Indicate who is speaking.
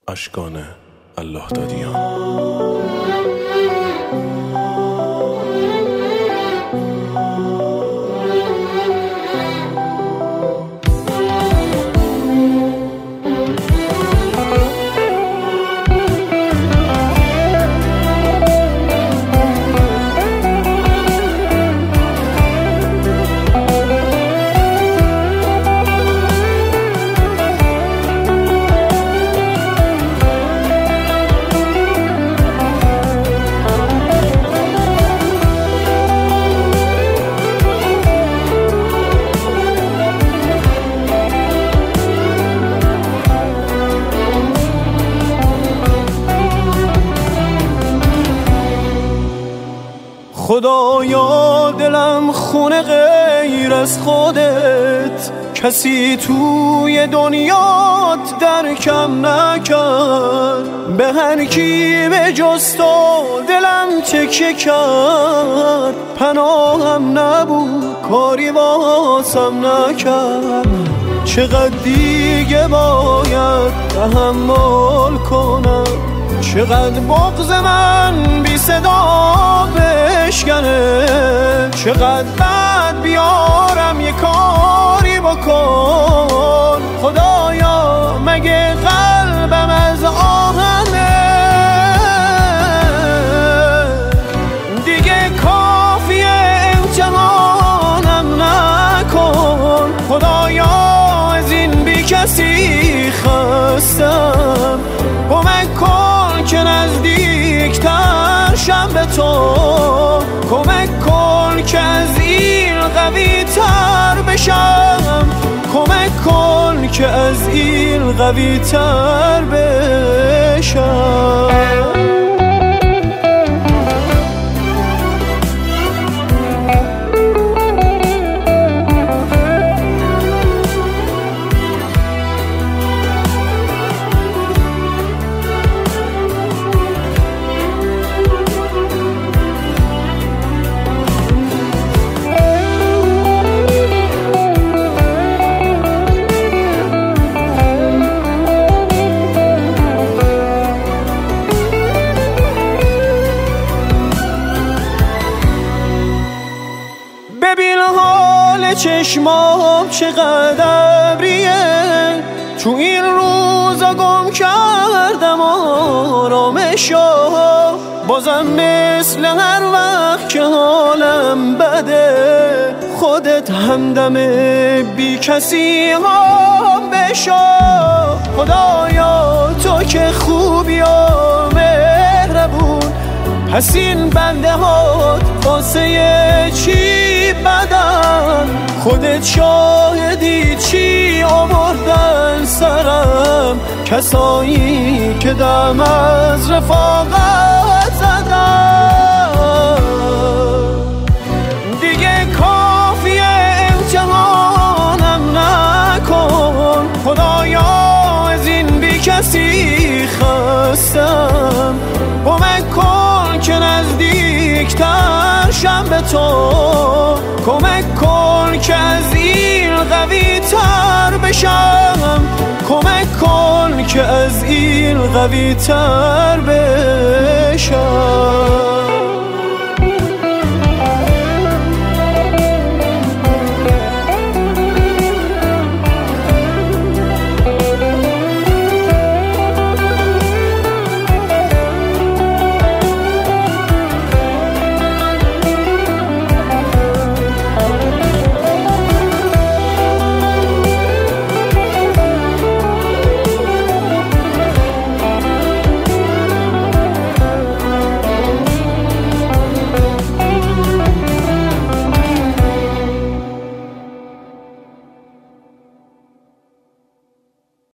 Speaker 1: اشکان الله دادیان.
Speaker 2: خدایا دلم خونه غیر از خودت، کسی توی دنیات درکم نکرد. به هر کی به جز تو دلم تکیه کرد، پناهم نبود کاری واسم نکرد. چقدر دیگه باید تحمل کنم، چقدر بغض من بی صدا بشکنه، چقدر بعد بیارم یه کاری بکن. خدایا مگه قلبم از آهنه، دیگه کافیه امتحانم نکن. خدایا از این بی کسی خستم، کمک کن که نزدیکتر شم به تو. کمک کن که از این قوی تر بشم، کمک کن که از این قوی تر بشم. ببین حال چشمام چقدر ابریه، تو این روزا گم کردم آرامشو. بازم مثل هر وقت که حالم بده، خودت همدم بی کسی هم بشو. خدایا تو که خوبی و مهربون، پس این بنده ها واسه چی بدن؟ خودت شاهدی چی آوردن سرم، کسایی که دم از رفاقت زدن. دیگه کافیه امتحانم نکن. خدایا از این بی کسی خستم، کمک کن که نزدیکتر شم به تو. کمک کن که از این قوی تر بشم، کمک کن که از این قوی تر بشم.